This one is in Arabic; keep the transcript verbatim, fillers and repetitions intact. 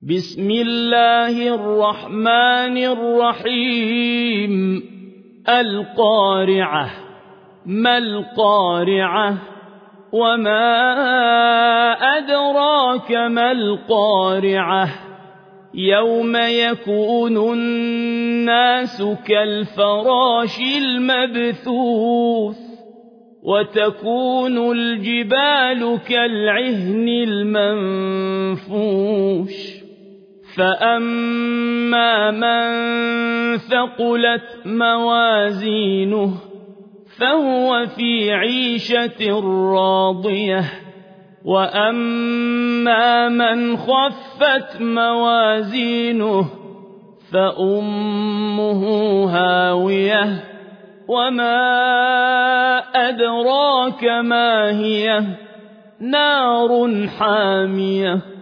بسم الله الرحمن الرحيم القارعة. ما القارعة؟ وما أدراك ما القارعة؟ يوم يكون الناس كالفراش المبثوث وتكون الجبال كالعهن المنفوش فأما من ثقلت موازينه فهو في عيشة راضية وأما من خفت موازينه فأمه هاوية وما أدراك ما هي نار حامية.